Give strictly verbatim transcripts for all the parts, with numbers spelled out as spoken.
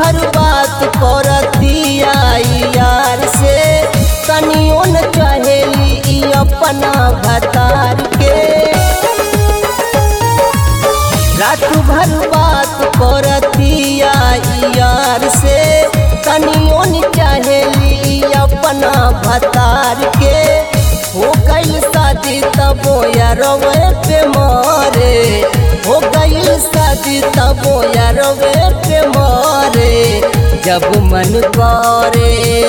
भर बात करतिया यार से, तनियो न चाहेली अपना भतार के। रात भर बात करतिया यार से, तनियो न चाहेली अपना भतार के। हो गई शादी तबो यारवे पे मारे, हो गई शादी तबो यारवे पे मारे। जब मन करे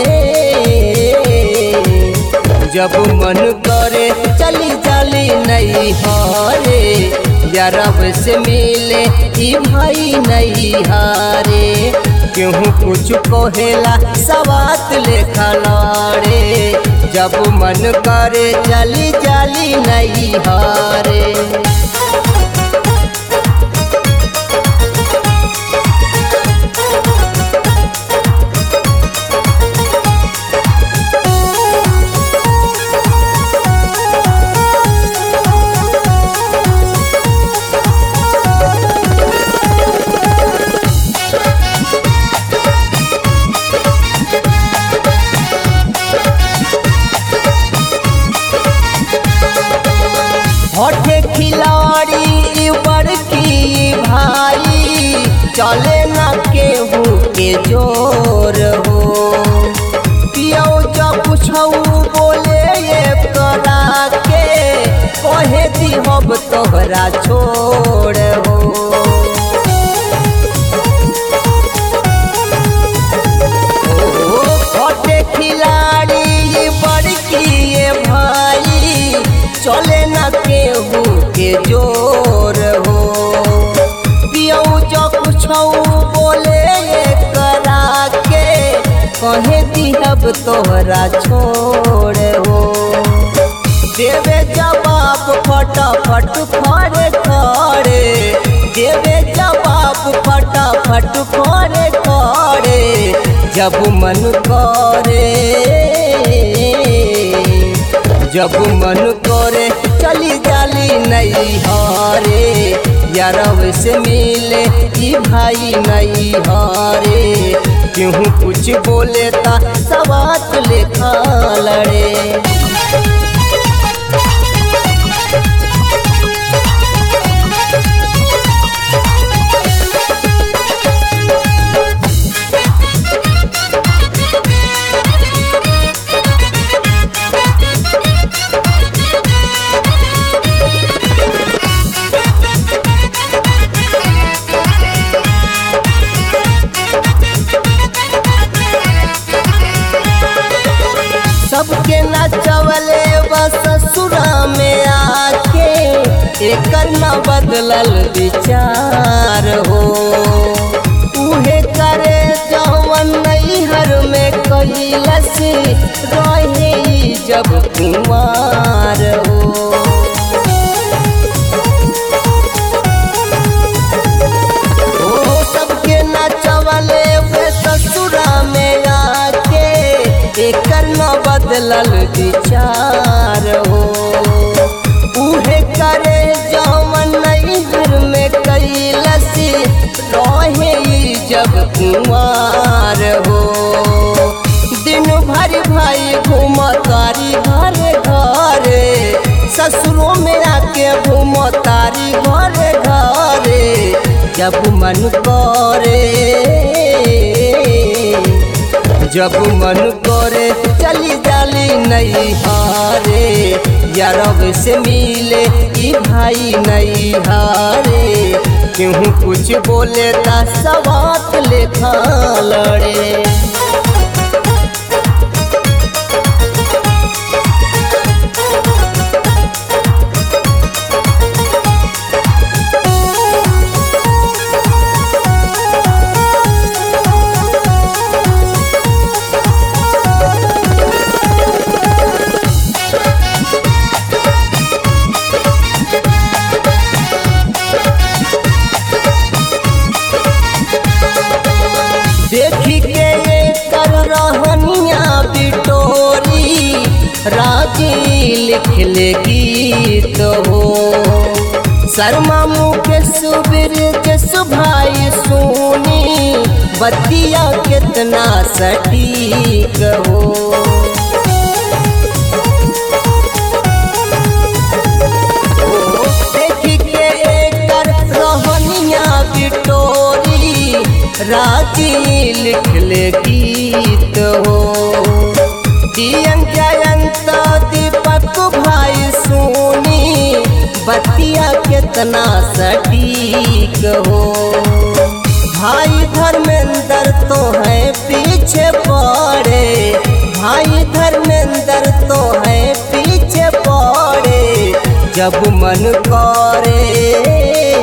जब मन करे चली चली नहीं हारे, यारब से मिले ई भाई नहीं हारे। केहू कुछ कहेला सवात लेखा लाड़े, जब मन करे चली चली नहीं हारे। हटे खिलाड़ी बड़की भाई, चले न केहू के जोर हो। पियो जब पूछऊ बोले ये करा के, कहे दी हम तोहरा छोड़ हो। हटे खिलाड़ी बड़की भाई, चले न केहू के जोर हो। पियो जो कुछऊ बोले ये करा के, कहे दिहब तोहरा छोड़ हो। देवे जवाब फटाफट खड़े खड़े, देवे जवाब फटाफट खड़े खड़े। जब मन करे जब मन करे चली जाली नहीं हारे, यारब से मिले ई भाई नहीं हारे। केहू कुछ बोले ता सवात लेखा लड़े। सबके नचवले बस ससुरा में आके, एकर न बदलल विचार हो। उहे करे जवन नैहर में कैलस, रहे जब कुमार हो। ओ सबके नचवले ससुरा में आके, एकर न बदलल विचार हो। उहे करे जवन नैहर में कैलस, रहे जब कुमार हो। दिन भर भाई घूमतारी घरे घरे, ससुरों में आके घूमतारी घरे घरे। जब मन करे जब मन करे चली जाली नहीं हारे, यारब से मिले ई भाई नहीं हारे। केहू कुछ बोले ता सवात लेखा लड़े। देखी के कर रहनिया बिटोरी, राजी लिख ले गीत हो। शर्मा मुकेश बिरजेश भाई सुनी बतिया कितना सटीक हो। राजी लिखले गीत हो दियन जयंत दीपक भाई सुनी बतिया कितना सटीक हो। भाई धर्मेंद्र तो है पीछे पड़े, भाई धर्मेंद्र तो है पीछे पड़े, जब मन करे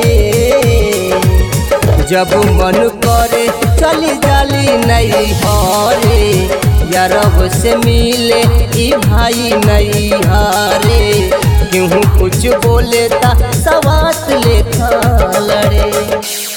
जब मन करे चली जाली नहीं हारे, यारब से मिले ई भाई नहीं हारे, क्यों कुछ बोले ता सवात लेखा लड़े।